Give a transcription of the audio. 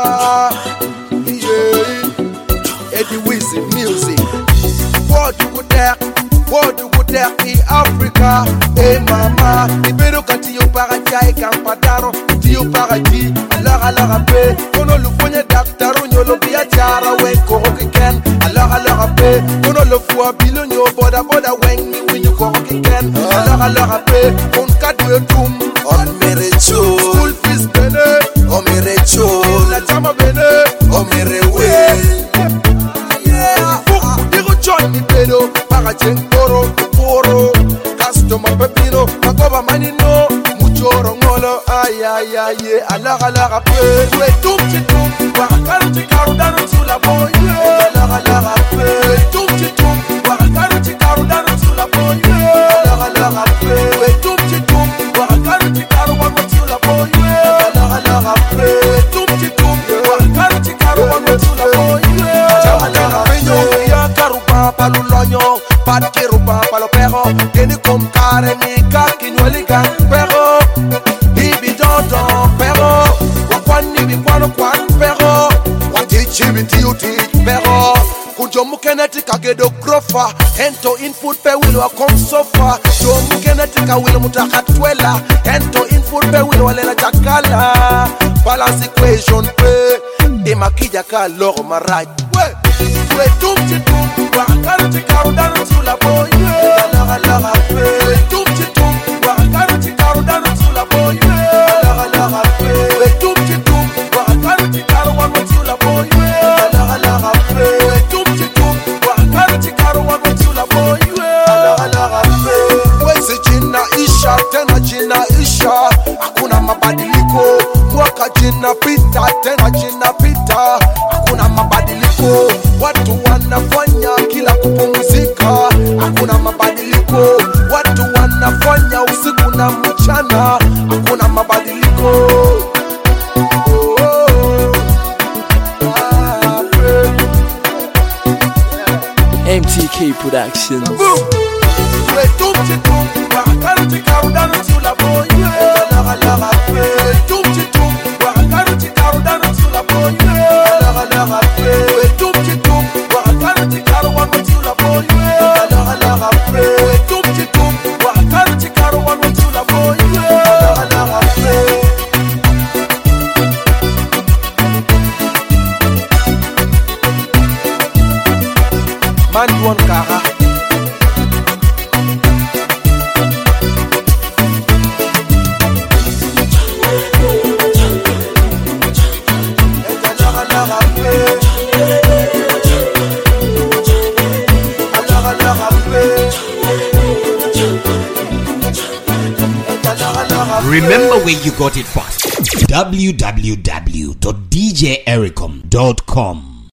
Eddie Wizzy music. What you go there in Africa? Hey mama, ibero kati yo parajai kampadaro, ti yo paraji, alors ape, kono lu fonye daktaro nyolo biya jara wen koro kiken, alors ape, kono lu fua bilo nyo boda wen ni winyu koro kiken, alors ape, kon kadwe tum, on mere cho, school fees bene, on mere cho, la chama bene, on mere we. Johnny Pedro, Parajen Koro, Koro, Customer Pepino, Makoba Manino, Muchoro Ngolo, ay, ala rapé, tout petit tout, Warakaro Chikaro Dano Sula Boy, ala rapé, tout petit tout, Warakaro Chikaro Dano Sula Boy, ala rapé, tout petit tout, Warakaro Chikaro Dano Sula Boy, ala rapé, tout petit tout, Warakaro Chikaro Dano Sula Boy, ala rapé, palo loño, patero palo perro, tiene con care ni caquiñueli can perro, bibi don perro, wakwani bi kwano kwan perro, watichi biti perro, kunjo mukeneti kagedo grofa, hento input pe wilo akon sofa, jo mukeneti ka wilo mutakatwela, hento input pe wilo walela jakala, balance equation pe, demakija ka loro maraj, we tum chitum, wakaro chikaru dano sula boy, ala rape, we tum chitum, wakaro chikaru dano sula boy, ala rape, we tum chitum, wakaro chikaru dano sula boy, ala rape, we tum chitum, wakaro chikaru dano sula boy, ala rape, we se jina isha, tena jina isha, hakuna mabadiliko, mwaka jina pita, tena jina pita, hakuna mabadiliko. Watu wanafanya kila kupumzika, hakuna mabadiliko. Watu wanafanya usiku na mchana, hakuna mabadiliko. MTK Productions. Man Kara. Remember where you got it first. www.djericom.com